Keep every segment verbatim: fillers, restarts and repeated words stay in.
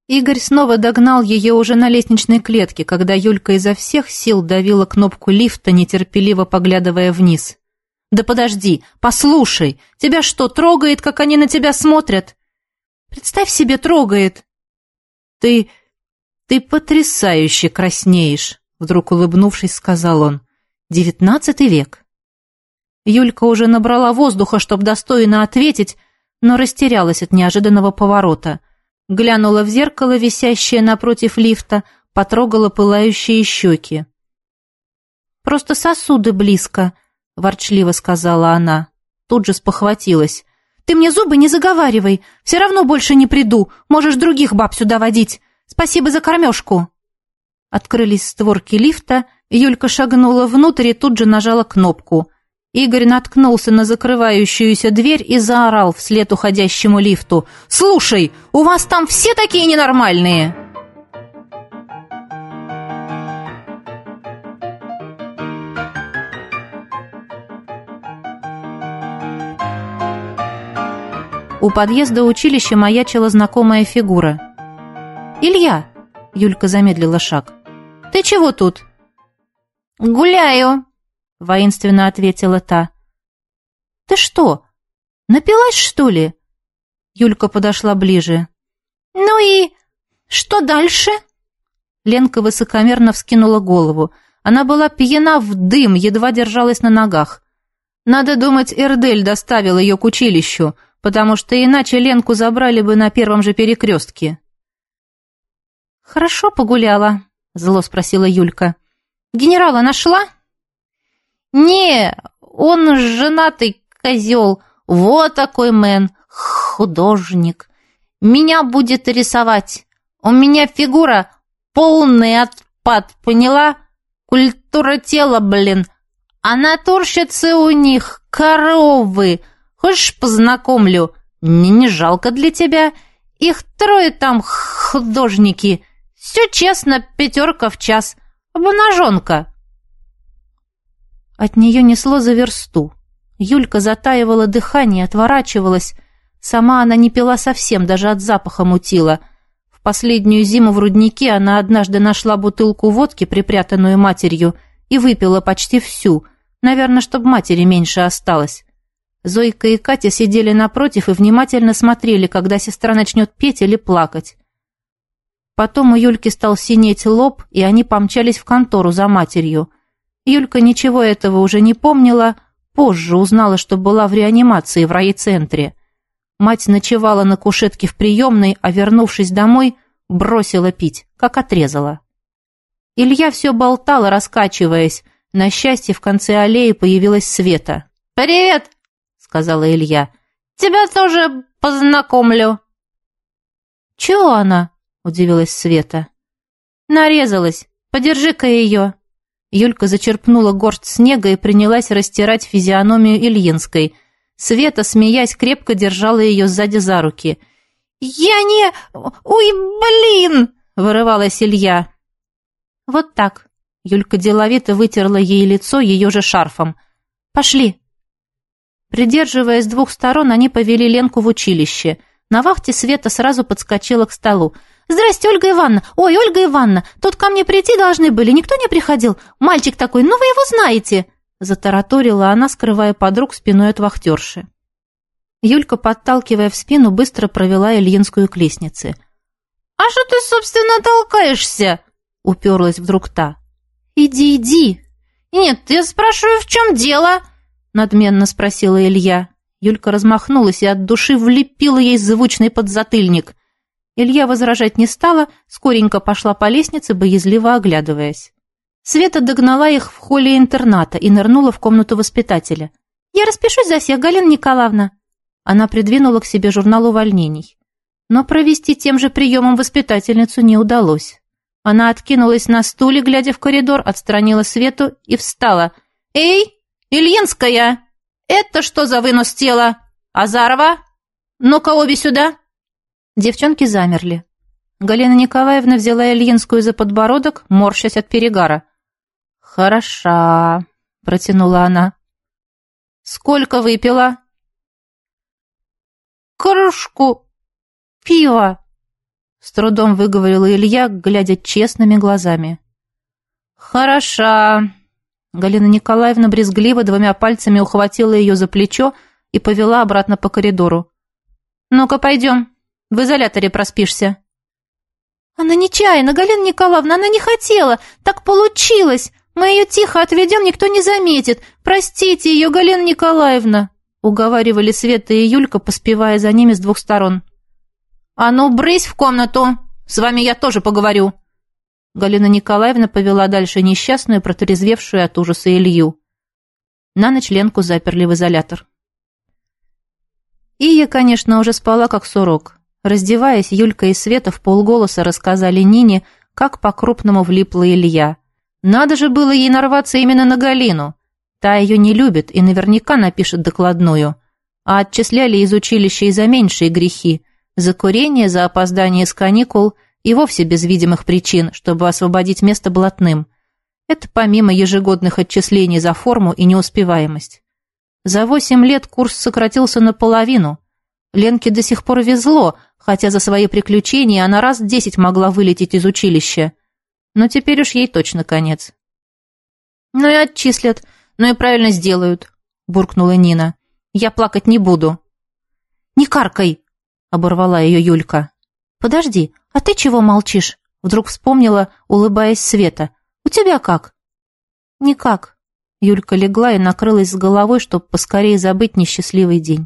Игорь снова догнал ее уже на лестничной клетке, когда Юлька изо всех сил давила кнопку лифта, нетерпеливо поглядывая вниз. «Да подожди, послушай, тебя что, трогает, как они на тебя смотрят?» «Представь себе, трогает!» «Ты... ты потрясающе краснеешь!» Вдруг улыбнувшись, сказал он. «Девятнадцатый век». Юлька уже набрала воздуха, чтобы достойно ответить, но растерялась от неожиданного поворота. Глянула в зеркало, висящее напротив лифта, потрогала пылающие щеки. «Просто сосуды близко», — ворчливо сказала она. Тут же спохватилась. «Ты мне зубы не заговаривай, все равно больше не приду, можешь других баб сюда водить. Спасибо за кормежку». Открылись створки лифта, Юлька шагнула внутрь и тут же нажала кнопку. Игорь наткнулся на закрывающуюся дверь и заорал вслед уходящему лифту. «Слушай, у вас там все такие ненормальные!» У подъезда училища маячила знакомая фигура. «Илья!» — Юлька замедлила шаг. «Ты чего тут?» «Гуляю!» — воинственно ответила та. «Ты что, напилась, что ли?» Юлька подошла ближе. «Ну и что дальше?» Ленка высокомерно вскинула голову. Она была пьяна в дым, едва держалась на ногах. Надо думать, Эрдель доставил ее к училищу, потому что иначе Ленку забрали бы на первом же перекрестке. «Хорошо погуляла?» — зло спросила Юлька. «Генерала нашла?» «Не, он женатый козел, вот такой мэн, художник. Меня будет рисовать. У меня фигура полный отпад, поняла? Культура тела, блин. А натурщицы у них коровы. Хочешь, познакомлю? Мне не жалко для тебя. Их трое там художники. Все честно, пятерка в час. Обнаженка». От нее несло за версту. Юлька затаивала дыхание, отворачивалась. Сама она не пила совсем, даже от запаха мутила. В последнюю зиму в руднике она однажды нашла бутылку водки, припрятанную матерью, и выпила почти всю, наверное, чтобы матери меньше осталось. Зойка и Катя сидели напротив и внимательно смотрели, когда сестра начнет петь или плакать. Потом у Юльки стал синеть лоб, и они помчались в контору за матерью. Юлька ничего этого уже не помнила, позже узнала, что была в реанимации в райцентре. Мать ночевала на кушетке в приемной, а, вернувшись домой, бросила пить, как отрезала. Илья все болтал, раскачиваясь. На счастье, в конце аллеи появилась Света. «Привет!» — сказала Илья. «Тебя тоже познакомлю». «Чего она?» — удивилась Света. «Нарезалась. Подержи-ка ее». Юлька зачерпнула горсть снега и принялась растирать физиономию Ильинской. Света, смеясь, крепко держала ее сзади за руки. «Я не... Ой, блин!» — вырывалась Илья. «Вот так». Юлька деловито вытерла ей лицо ее же шарфом. «Пошли». Придерживая с двух сторон, они повели Ленку в училище. На вахте Света сразу подскочила к столу. «Здрасте, Ольга Ивановна! Ой, Ольга Ивановна, тут ко мне прийти должны были, никто не приходил? Мальчик такой, ну вы его знаете!» Затараторила она, скрывая подруг спиной от вахтерши. Юлька, подталкивая в спину, быстро провела Ильинскую к лестнице. «А что ты, собственно, толкаешься?» — уперлась вдруг та. «Иди, иди!» «Нет, я спрашиваю, в чем дело?» — надменно спросила Илья. Юлька размахнулась и от души влепила ей звучный подзатыльник. Илья возражать не стала, скоренько пошла по лестнице, боязливо оглядываясь. Света догнала их в холле интерната и нырнула в комнату воспитателя. «Я распишусь за всех, Галина Николаевна». Она придвинула к себе журнал увольнений. Но провести тем же приемом воспитательницу не удалось. Она откинулась на стуле, глядя в коридор, отстранила Свету и встала. «Эй, Ильинская! Это что за вынос тела? Азарова? Ну-ка обе сюда!» Девчонки замерли. Галина Николаевна взяла Ильинскую за подбородок, морщась от перегара. «Хороша», — протянула она. «Сколько выпила?» «Кружку пива», С трудом выговорила Илья, глядя честными глазами. «Хороша». Галина Николаевна брезгливо двумя пальцами ухватила ее за плечо и повела обратно по коридору. «Ну-ка, пойдем. В изоляторе проспишься». «Она нечаянно, Галина Николаевна, она не хотела. Так получилось. Мы ее тихо отведем, никто не заметит. Простите ее, Галина Николаевна», — уговаривали Света и Юлька, поспевая за ними с двух сторон. «А ну, брысь в комнату! С вами я тоже поговорю!» Галина Николаевна повела дальше несчастную, протрезвевшую от ужаса Илью. На ночь Ленку заперли в изолятор. Ия, конечно, уже спала как сурок. Раздеваясь, Юлька и Света вполголоса рассказали Нине, как по-крупному влипла Илья. Надо же было ей нарваться именно на Галину. Та ее не любит и наверняка напишет докладную. А отчисляли из училища и за меньшие грехи. За курение, за опоздание с каникул и вовсе без видимых причин, чтобы освободить место блатным. Это помимо ежегодных отчислений за форму и неуспеваемость. За восемь лет курс сократился наполовину. Ленке до сих пор везло, хотя за свои приключения она раз десять могла вылететь из училища. Но теперь уж ей точно конец. «Ну и отчислят, ну и правильно сделают», — буркнула Нина. «Я плакать не буду». «Не каркай», — оборвала ее Юлька. «Подожди, а ты чего молчишь?» Вдруг вспомнила, улыбаясь Света. «У тебя как?» «Никак». Юлька легла и накрылась с головой, чтобы поскорее забыть несчастливый день.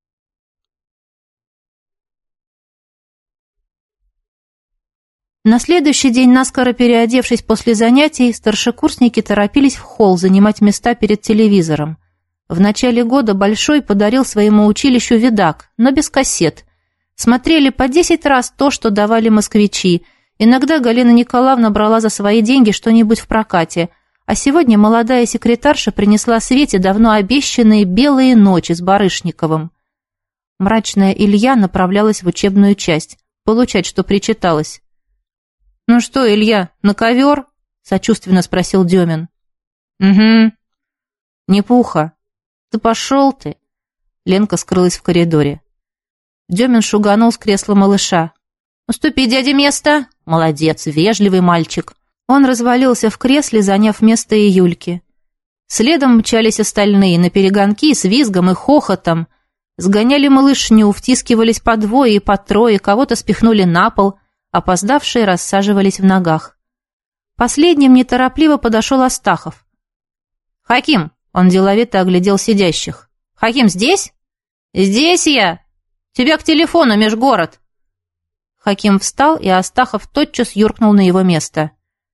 На следующий день, наскоро переодевшись после занятий, старшекурсники торопились в холл занимать места перед телевизором. В начале года Большой подарил своему училищу видак, но без кассет. Смотрели по десять раз то, что давали москвичи. Иногда Галина Николаевна брала за свои деньги что-нибудь в прокате, а сегодня молодая секретарша принесла Свете давно обещанные белые ночи с Барышниковым. Мрачная Илья направлялась в учебную часть, получать, что причиталось. «Ну что, Илья, на ковер?» — сочувственно спросил Демин. «Угу». «Не пуха». «Да пошел ты». Ленка скрылась в коридоре. Демин шуганул с кресла малыша. «Уступи дяде место!» «Молодец, вежливый мальчик». Он развалился в кресле, заняв место и Юльки. Следом мчались остальные, наперегонки, с визгом и хохотом. Сгоняли малышню, втискивались по двое и по трое, кого-то спихнули на пол, опоздавшие рассаживались в ногах. Последним неторопливо подошел Астахов. «Хаким!» — он деловито оглядел сидящих. «Хаким здесь?» «Здесь я! Тебя к телефону, межгород!» Хаким встал, и Астахов тотчас юркнул на его место.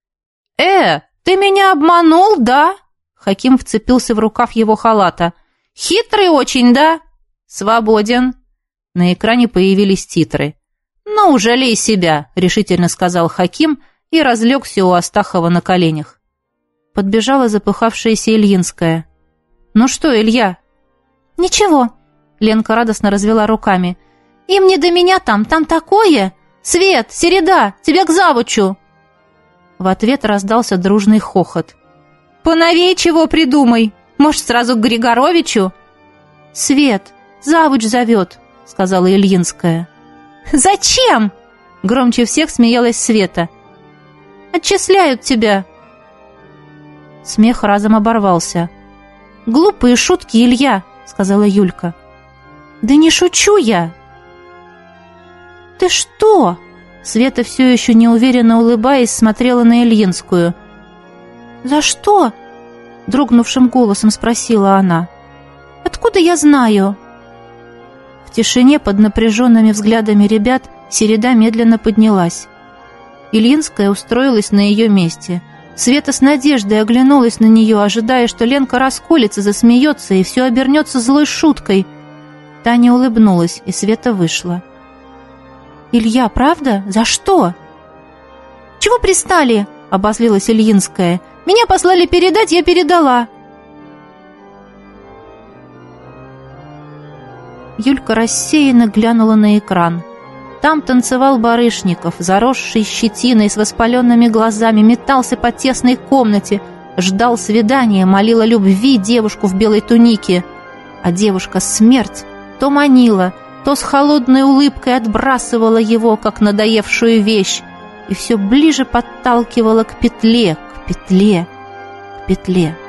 «Э, ты меня обманул, да?» Хаким вцепился в рукав его халата. «Хитрый очень, да?» «Свободен». На экране появились титры. «Ну, жалей себя», — решительно сказал Хаким и разлегся у Астахова на коленях. Подбежала запыхавшаяся Ильинская. «Ну что, Илья?» «Ничего», — Ленка радостно развела руками. «Им не до меня там, там такое! Свет, Середа, тебя к завучу!» В ответ раздался дружный хохот. «Поновей чего придумай! Может, сразу к Григоровичу?» «Свет, завуч зовет», — сказала Ильинская. «Зачем?» — громче всех смеялась Света. «Отчисляют тебя». Смех разом оборвался. «Глупые шутки, Илья», — сказала Юлька. «Да не шучу я». «Ты что?» Света, все еще неуверенно улыбаясь, смотрела на Ильинскую. «За что?» — дрогнувшим голосом спросила она. «Откуда я знаю?» В тишине под напряженными взглядами ребят Середа медленно поднялась. Ильинская устроилась на ее месте. Света с надеждой оглянулась на нее, ожидая, что Ленка расколется, засмеется и все обернется злой шуткой. Таня улыбнулась, и Света вышла. «Илья, правда? За что?» «Чего пристали?» — обозлилась Ильинская. «Меня послали передать, я передала». Юлька рассеянно глянула на экран. Там танцевал Барышников, заросший щетиной, с воспаленными глазами, метался по тесной комнате, ждал свидания, молил о любви девушку в белой тунике. А девушка смерть то манила, то с холодной улыбкой отбрасывала его, как надоевшую вещь, и все ближе подталкивала к петле, к петле, к петле.